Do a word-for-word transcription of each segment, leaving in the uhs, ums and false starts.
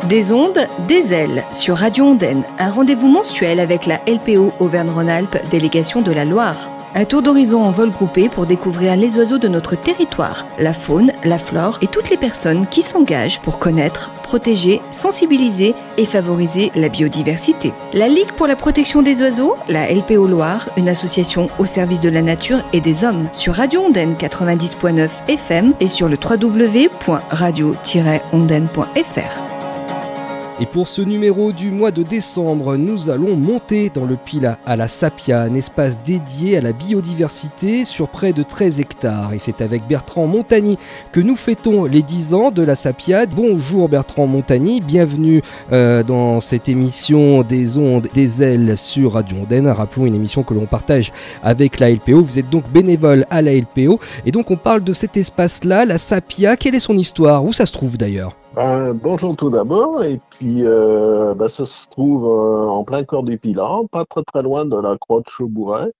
Des ondes, des ailes, sur Radio Ondaine, un rendez-vous mensuel avec la L P O Auvergne-Rhône-Alpes, délégation de la Loire. Un tour d'horizon en vol groupé pour découvrir les oiseaux de notre territoire, la faune, la flore et toutes les personnes qui s'engagent pour connaître, protéger, sensibiliser et favoriser la biodiversité. La Ligue pour la protection des oiseaux, la L P O Loire, une association au service de la nature et des hommes, sur Radio Ondaine quatre-vingt-dix point neuf F M et sur le w w w point radio tiret ondaine point f r. Et pour ce numéro du mois de décembre, nous allons monter dans le Pilat à la Sapia, un espace dédié à la biodiversité sur près de treize hectares. Et c'est avec Bertrand Montagny que nous fêtons les dix ans de la Sapia. Bonjour Bertrand Montagny, bienvenue euh, dans cette émission des ondes, des ailes sur Radio Ondaine. Rappelons une émission que l'on partage avec la L P O. Vous êtes donc bénévole à la L P O. Et donc on parle de cet espace-là, la Sapia. Quelle est son histoire? Où ça se trouve d'ailleurs? Ben, bonjour tout d'abord, et puis euh, ben, ça se trouve euh, en plein cœur du Pilat, pas très très loin de la Croix de Chaubouret,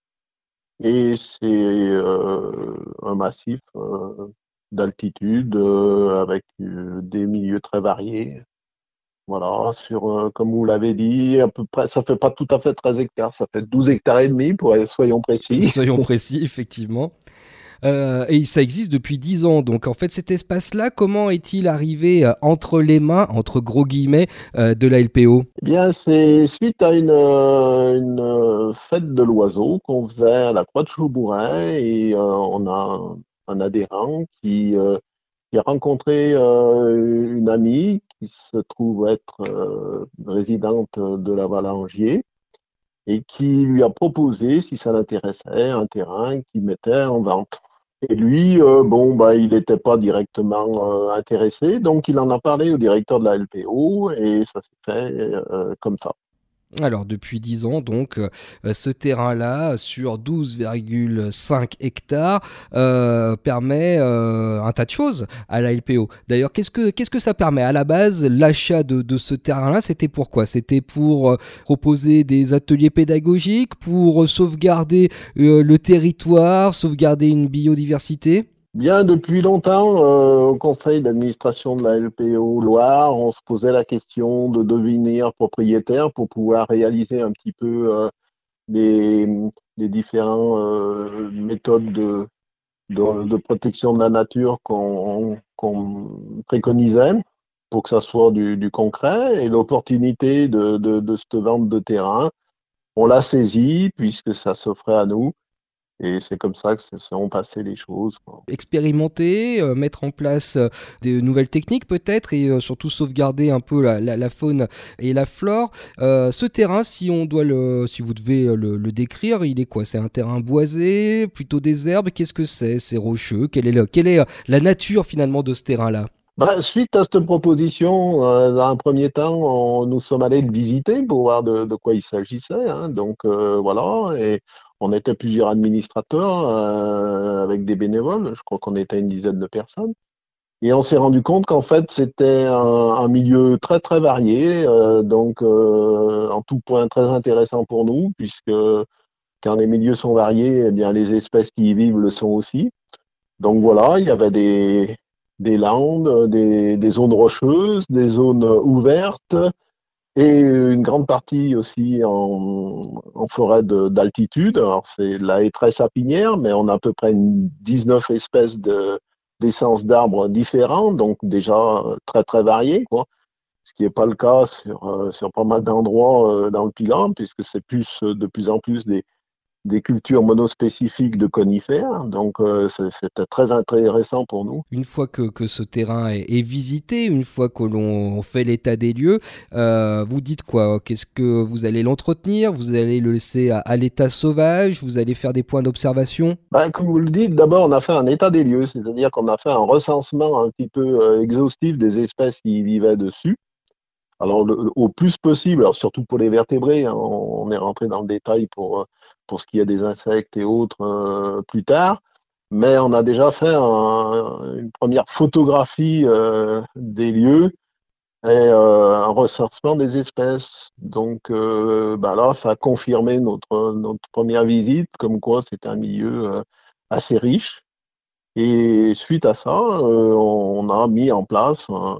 et c'est euh, un massif euh, d'altitude euh, avec euh, des milieux très variés. Voilà, sur euh, comme vous l'avez dit, à peu près, ça fait pas tout à fait treize hectares, ça fait douze hectares et demi, pour soyons précis. Soyons précis, effectivement. Euh, et ça existe depuis dix ans. Donc en fait cet espace-là, comment est-il arrivé euh, entre les mains, entre gros guillemets, euh, de la L P O? Eh bien, c'est suite à une, euh, une euh, fête de l'oiseau qu'on faisait à la Croix de Chaubouret, et euh, on a un, un adhérent qui, euh, qui a rencontré euh, une amie qui se trouve être euh, résidente de la Valangier et qui lui a proposé, si ça l'intéressait, un terrain qu'il mettait en vente. Et lui, euh, bon, bah, il n'était pas directement euh, intéressé, donc il en a parlé au directeur de la L P O et ça s'est fait euh, comme ça. Alors depuis dix ans, donc, euh, ce terrain-là, sur douze virgule cinq hectares, euh, permet euh, un tas de choses à la L P O. D'ailleurs, qu'est-ce que, qu'est-ce que ça permet? À la base, l'achat de, de ce terrain-là, c'était pourquoi? C'était pour euh, proposer des ateliers pédagogiques, pour euh, sauvegarder euh, le territoire, sauvegarder une biodiversité? Bien, depuis longtemps, euh, au conseil d'administration de la L P O Loire, on se posait la question de devenir propriétaire pour pouvoir réaliser un petit peu euh, les, les différentes euh, méthodes de, de, de protection de la nature qu'on qu'on préconisait pour que ça soit du, du concret. Et l'opportunité de, de, de cette vente de terrain, on l'a saisie puisque ça s'offrait à nous. Et c'est comme ça que se sont passées les choses, quoi. Expérimenter, euh, mettre en place euh, des nouvelles techniques peut-être et euh, surtout sauvegarder un peu la, la, la faune et la flore. Euh, ce terrain, si on doit le, si vous devez le, le décrire, il est quoi? C'est un terrain boisé, plutôt des herbes. Qu'est-ce que c'est? C'est rocheux. Quelle est, le, quelle est euh, la nature finalement de ce terrain-là? Ben, suite à cette proposition, euh, dans un premier temps, on- nous sommes allés le visiter pour voir de, de quoi il s'agissait, hein. Donc euh, voilà, et on était plusieurs administrateurs euh, avec des bénévoles. Je crois qu'on était une dizaine de personnes. Et on s'est rendu compte qu'en fait, c'était un, un milieu très très varié, euh, donc euh, en tout point très intéressant pour nous, puisque quand les milieux sont variés, eh bien les espèces qui y vivent le sont aussi. Donc voilà, il y avait des, des landes, des, des zones rocheuses, des zones ouvertes et une grande partie aussi en, en forêt de- d'altitude. Alors c'est la hétresse sapinière, mais on a à peu près une dix-neuf espèces de, d'essences d'arbres différents, donc déjà euh, très très variées, quoi. Ce qui n'est pas le cas sur, euh, sur pas mal d'endroits euh, dans le Pilat, puisque c'est plus euh, de plus en plus des des cultures monospécifiques de conifères, donc euh, c'est- c'était très intéressant pour nous. Une fois que, que ce terrain est, est visité, une fois que l'on fait l'état des lieux, euh, vous dites quoi? Qu'est-ce que vous allez l'entretenir? Vous allez le laisser à, à l'état sauvage? Vous allez faire des points d'observation? Ben, comme vous le dites, d'abord on a fait un état des lieux, c'est-à-dire qu'on a fait un recensement un petit peu euh, exhaustif des espèces qui y vivaient dessus. Alors le- au plus possible, alors surtout pour les vertébrés, hein, on, on est rentré dans le détail pour, euh, pour ce qui est des insectes et autres euh, plus tard, mais on a déjà fait un- une première photographie euh, des lieux et euh, un recensement des espèces. Donc euh, bah là, ça a confirmé notre, notre première visite, comme quoi c'était un milieu euh, assez riche. Et suite à ça, euh, on a mis en place un,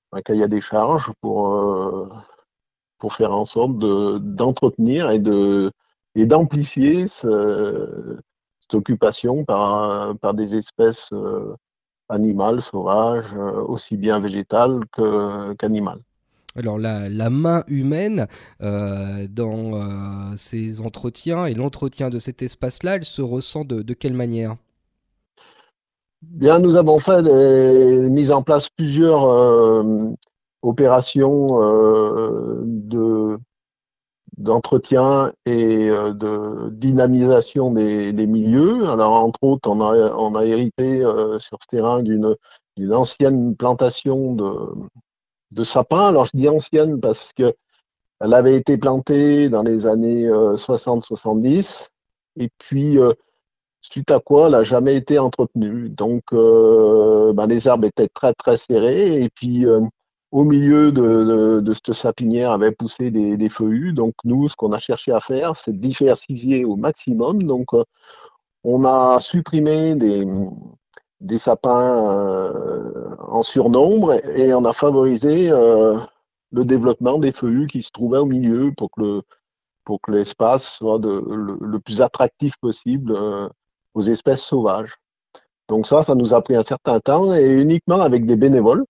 un cahier des charges pour, euh, pour faire en sorte de, d'entretenir et de, et d'amplifier ce- cette occupation par, par des espèces euh, animales, sauvages, euh, aussi bien végétales que, qu'animales. Alors la, la main humaine euh, dans euh, ces entretiens et l'entretien de cet espace-là, elle se ressent de, de quelle manière? Bien, nous avons fait des, mis en place plusieurs euh, opérations euh, de, d'entretien et euh, de dynamisation des, des milieux. Alors, entre autres, on a, on a hérité euh, sur ce terrain d'une, d'une ancienne plantation de, de sapins. Alors, je dis ancienne parce que elle avait été plantée dans les années euh, soixante soixante-dix. Et puis, euh, suite à quoi elle n'a jamais été entretenue. Donc, euh, ben, les arbres étaient très, très serrés. Et puis, euh, au milieu de, de, de cette sapinière avaient poussé des, des feuillus. Donc, nous, ce qu'on a cherché à faire, c'est de diversifier au maximum. Donc, euh, on a supprimé des, des sapins euh, en surnombre et, et on a favorisé euh, le développement des feuillus qui se trouvaient au milieu pour que le, pour que l'espace soit de, le, le plus attractif possible euh, aux espèces sauvages. Donc ça, ça nous a pris un certain temps et uniquement avec des bénévoles.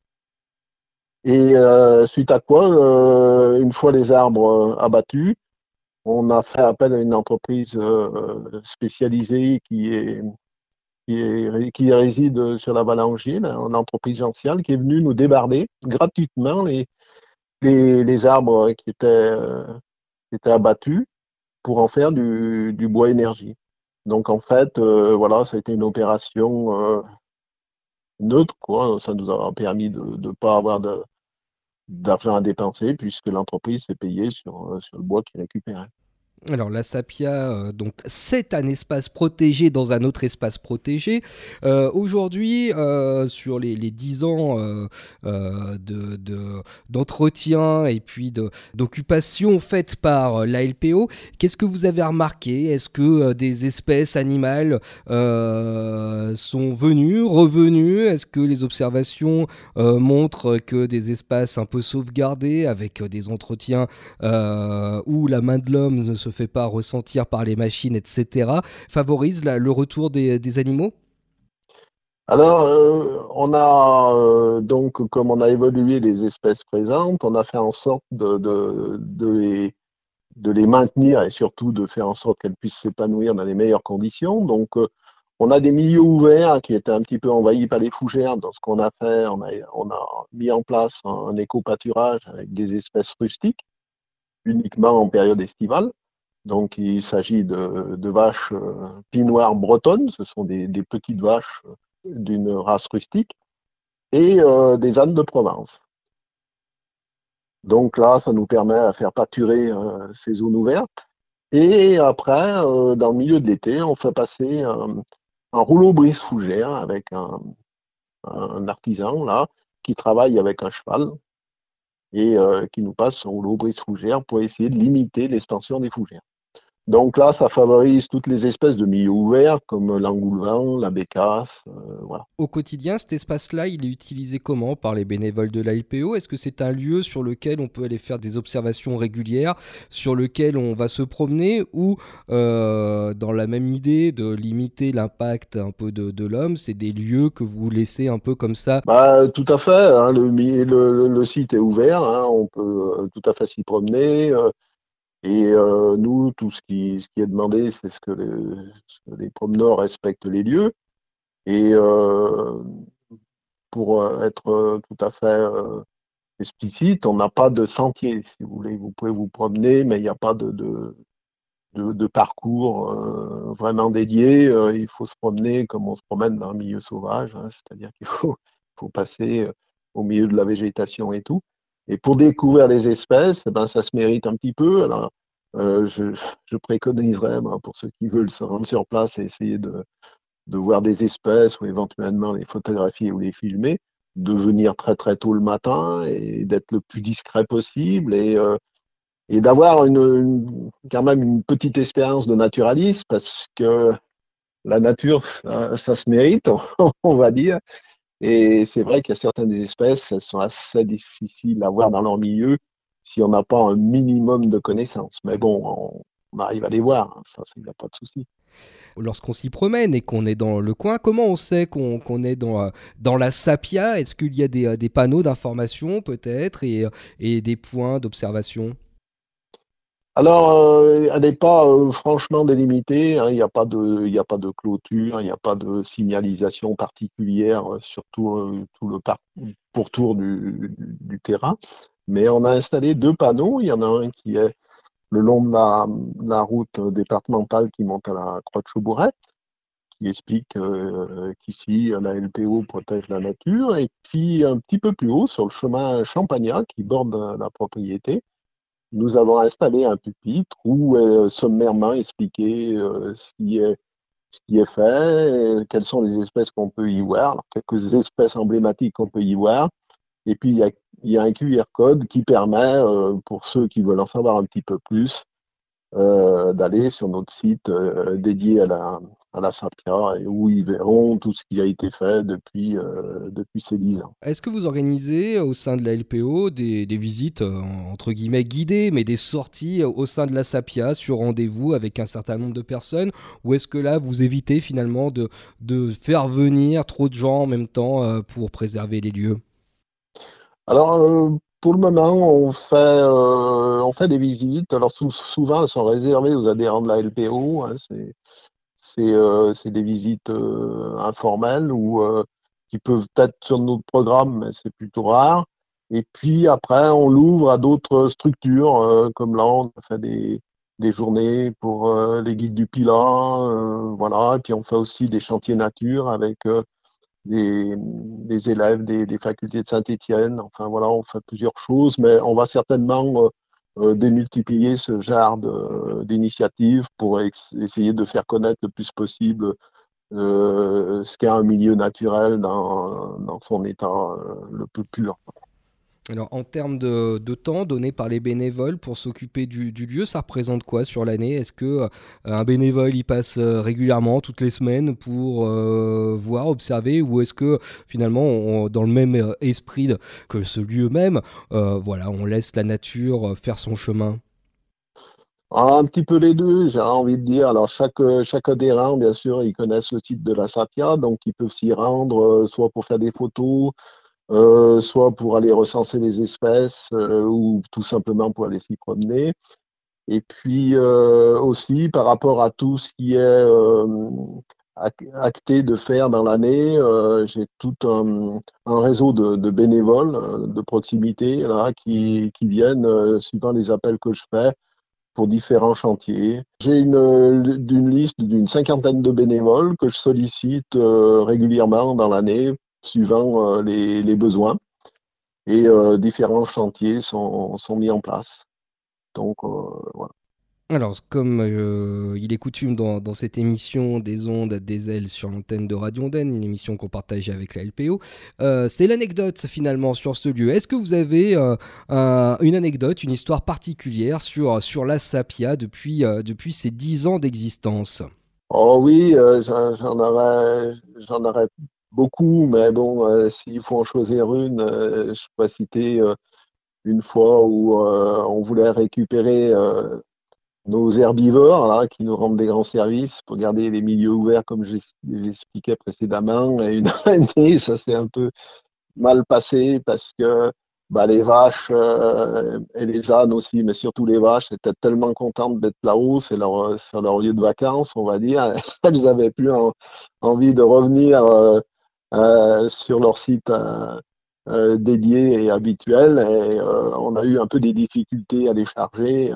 Et euh, suite à quoi, euh, une fois les arbres euh, abattus, on a fait appel à une entreprise euh, spécialisée qui est, qui, est, qui réside sur la Valangile, une entreprise gentiale, qui est venue nous débarder gratuitement les, les, les arbres qui étaient, euh, qui étaient abattus pour en faire du, du bois énergie. Donc en fait, euh, voilà, ça a été une opération euh, neutre, quoi. Ça nous a permis de ne pas avoir de, d'argent à dépenser puisque l'entreprise s'est payée sur, euh, sur le bois qu'il récupérait. Alors la Sapia, euh, donc c'est un espace protégé dans un autre espace protégé. Euh, Aujourd'hui, euh, sur les, les dix ans euh, euh, de, de- d'entretien et puis de, d'occupation faite par la L P O, qu'est-ce que vous avez remarqué? Est-ce que euh, des espèces animales euh, sont venues, revenues? Est-ce que les observations euh, montrent que des espaces un peu sauvegardés avec euh, des entretiens euh, où la main de l'homme ne se fait pas ressentir par les machines, et cetera, favorise la- le retour des, des animaux? Alors, euh, on a euh, donc, comme on a évolué les espèces présentes, on a fait en sorte de, de, de les, de les maintenir et surtout de faire en sorte qu'elles puissent s'épanouir dans les meilleures conditions. Donc, euh, on a des milieux ouverts qui étaient un petit peu envahis par les fougères. Dans ce qu'on a fait, on a, on a mis en place un, un éco-pâturage avec des espèces rustiques, uniquement en période estivale. Donc, il s'agit de, de vaches euh, pie-noires bretonnes, ce sont des, des petites vaches euh, d'une race rustique, et euh, des ânes de Provence. Donc là, ça nous permet à faire pâturer euh, ces zones ouvertes. Et après, euh, dans le milieu de l'été, on fait passer un, un rouleau brise-fougère avec un, un artisan là qui travaille avec un cheval et euh, qui nous passe ce rouleau brise-fougère pour essayer de limiter l'expansion des fougères. Donc là, ça favorise toutes les espèces de milieux ouverts comme l'engoulevent, la bécasse, euh, voilà. Au quotidien, cet espace-là, il est utilisé comment par les bénévoles de la L P O? Est-ce que c'est un lieu sur lequel on peut aller faire des observations régulières, sur lequel on va se promener, ou euh, dans la même idée de limiter l'impact un peu de, de l'homme, c'est des lieux que vous laissez un peu comme ça? Bah, tout à fait, hein, le, mi- le- le site est ouvert, hein, on peut euh, tout à fait s'y promener. euh, et euh, nous, tout ce qui, ce qui est demandé, c'est ce que les, ce que les promeneurs respectent les lieux. Et euh, pour euh, être euh, tout à fait euh, explicite, on n'a pas de sentier, si vous voulez. Vous pouvez vous promener, mais il n'y a pas de, de, de, de parcours euh, vraiment dédié. Euh, il faut se promener comme on se promène dans un milieu sauvage, hein, c'est-à-dire qu'il faut, faut passer euh, au milieu de la végétation et tout. Et pour découvrir les espèces, eh ben, ça se mérite un petit peu. Alors, euh, je, je préconiserais, moi, pour ceux qui veulent se rendre sur place et essayer de, de voir des espèces ou éventuellement les photographier ou les filmer, de venir très très tôt le matin et d'être le plus discret possible et, euh, et d'avoir une, une- quand même une petite expérience de naturalisme parce que la nature, ça, ça se mérite, on va dire. Et c'est vrai qu'il y a certaines espèces, elles sont assez difficiles à voir dans leur milieu si on n'a pas un minimum de connaissances. Mais bon, on, on arrive à les voir, hein, ça, il n'y a pas de souci. Lorsqu'on s'y promène et qu'on est dans le coin, comment on sait qu'on qu'on est dans, euh, dans la Sapia? Est-ce qu'il y a des, euh, des panneaux d'information peut-être et, euh, et des points d'observation? Alors, euh, elle n'est pas euh, franchement délimitée, hein, il n'y a pas de, il y a pas de clôture, il n'y a pas de signalisation particulière euh, sur tout, euh, tout le par- pourtour du, du, du terrain. Mais on a installé deux panneaux. Il y en a un qui est le long de la, la route départementale qui monte à la Croix de Chaubourette, qui explique euh, qu'ici, la L P O protège la nature. Et puis, un petit peu plus haut, sur le chemin Champagnat qui borde la propriété, nous avons installé un pupitre où est euh, sommairement expliqué euh, ce qui est, ce qui est fait, euh, quelles sont les espèces qu'on peut y voir, alors, quelques espèces emblématiques qu'on peut y voir. Et puis, il y a, il y a un Q R code qui permet, euh, pour ceux qui veulent en savoir un petit peu plus, euh, d'aller sur notre site euh, dédié à la, à la Sapia et où ils verront tout ce qui a été fait depuis, euh, depuis ces dix ans. Est-ce que vous organisez euh, au sein de la L P O des, des visites euh, entre guillemets guidées, mais des sorties euh, au sein de la Sapia sur rendez-vous avec un certain nombre de personnes? Ou est-ce que là, vous évitez finalement de, de faire venir trop de gens en même temps euh, pour préserver les lieux? Alors, euh, pour le moment, on fait, euh, on fait des visites. Alors, sou- souvent, elles sont réservées aux adhérents de la L P O, hein. C'est, c'est, euh, c'est des visites euh, informelles ou euh, qui peuvent être sur notre programme, mais c'est plutôt rare. Et puis après, on l'ouvre à d'autres structures, euh, comme là, on a fait des, des journées pour euh, les guides du Pilat, euh, voilà. Et puis on fait aussi des chantiers nature avec euh, des, des élèves des, des facultés de Saint-Étienne. Enfin voilà, on fait plusieurs choses, mais on va certainement euh, euh, démultiplier ce genre de- d'initiatives pour ex- essayer de faire connaître le plus possible euh, ce qu'est un milieu naturel dans, dans son état euh, le plus pur. Alors, en termes de, de temps donné par les bénévoles pour s'occuper du, du lieu, ça représente quoi sur l'année? Est-ce que euh, un bénévole y passe euh, régulièrement, toutes les semaines, pour euh, voir, observer, ou est-ce que finalement, on- dans le même euh, esprit de- que ce lieu même, euh, voilà, on laisse la nature euh, faire son chemin? Un petit peu les deux, j'ai envie de dire. Alors, chaque, euh, chaque adhérent, bien sûr, ils connaissent le site de la Sapia, donc ils peuvent s'y rendre, euh, soit pour faire des photos, euh, soit pour aller recenser les espèces, euh, ou tout simplement pour aller s'y promener. Et puis euh, aussi, par rapport à tout ce qui est euh, ac- acté de faire dans l'année, euh, j'ai tout un, un réseau de, de bénévoles euh, de proximité là, qui, qui viennent, euh, suivant les appels que je fais, pour différents chantiers. J'ai une, euh, d'une liste d'une cinquantaine de bénévoles que je sollicite euh, régulièrement dans l'année, suivant euh, les, les besoins. Et euh, différents chantiers sont, sont mis en place. Donc, euh, voilà. Alors, comme euh, il est coutume dans, dans cette émission des ondes, des ailes sur l'antenne de Radio Ondaine, une émission qu'on partageait avec la L P O, euh, c'est l'anecdote finalement sur ce lieu. Est-ce que vous avez euh, un- une anecdote, une histoire particulière sur, sur la Sapia depuis, euh, depuis ses dix ans d'existence? Oh oui, euh, j'en j'en aurais, j'en aurais beaucoup, mais bon, euh, s'il faut en choisir une, euh, je pourrais citer euh, une fois où euh, on voulait récupérer euh, nos herbivores là, qui nous rendent des grands services pour garder les milieux ouverts, comme j'ex- j'expliquais précédemment. Et une année, ça s'est un peu mal passé parce que bah, les vaches euh, et les ânes aussi, mais surtout les vaches, étaient tellement contentes d'être là-haut, c'est leur, c'est leur lieu de vacances, on va dire. Elles n'avaient plus en- envie de revenir euh, euh, sur leur site euh, euh, dédié et habituel. Et euh, on a eu un peu des difficultés à les charger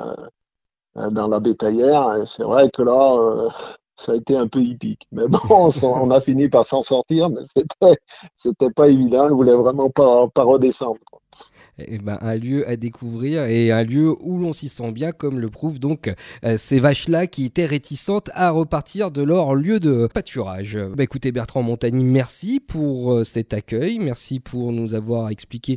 euh, dans la bétaillère. Et c'est vrai que là, euh, ça a été un peu hippique. Mais bon, on, s'en- on a fini par s'en sortir, mais c'était, c'était pas évident. On voulait vraiment pas, pas redescendre, quoi. Eh ben, un lieu à découvrir et un lieu où l'on s'y sent bien, comme le prouvent donc euh, ces vaches-là qui étaient réticentes à repartir de leur lieu de pâturage. Bah, écoutez Bertrand Montagny, merci pour euh, cet accueil, merci pour nous avoir expliqué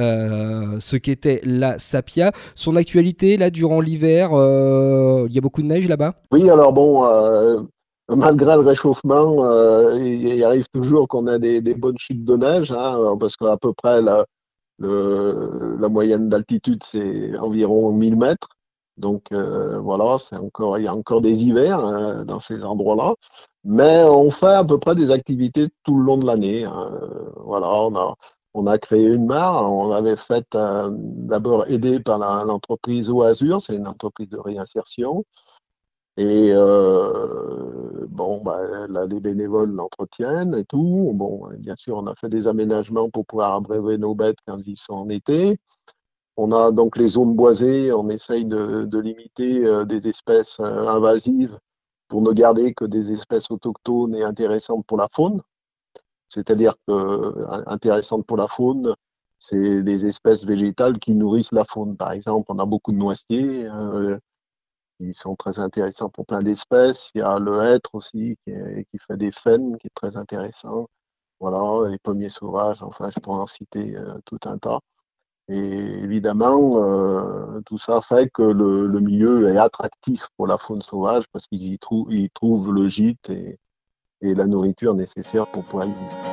euh, ce qu'était la Sapia, son actualité là durant l'hiver. euh, Il y a beaucoup de neige là-bas? Oui, alors bon, euh, malgré le réchauffement, euh, il, il arrive toujours qu'on a des, des bonnes chutes de neige, hein, parce qu'à peu près la, le, la moyenne d'altitude, c'est environ mille mètres. Donc euh, voilà, c'est encore, il y a encore des hivers hein, dans ces endroits-là. Mais on fait à peu près des activités tout le long de l'année, hein. Voilà, on a, on a créé une mare. On avait fait euh, d'abord aidé par la- l'entreprise Oasur, c'est une entreprise de réinsertion. Et euh, bon, bah, là, les bénévoles l'entretiennent et tout. Bon, bien sûr, on a fait des aménagements pour pouvoir abreuver nos bêtes quand ils sont en été. On a donc les zones boisées, on essaye de, de limiter euh, des espèces euh, invasives pour ne garder que des espèces autochtones et intéressantes pour la faune. C'est-à-dire que euh, intéressantes pour la faune, c'est des espèces végétales qui nourrissent la faune. Par exemple, on a beaucoup de noisetiers, euh, qui sont très intéressants pour plein d'espèces. Il y a le hêtre aussi qui, est- qui fait des faines, qui est très intéressant. Voilà, les pommiers sauvages, enfin, je pourrais en citer euh, tout un tas. Et évidemment, euh, tout ça fait que le, le milieu est attractif pour la faune sauvage parce qu'ils y trouvent, ils trouvent le gîte et, et la nourriture nécessaire pour pouvoir y vivre.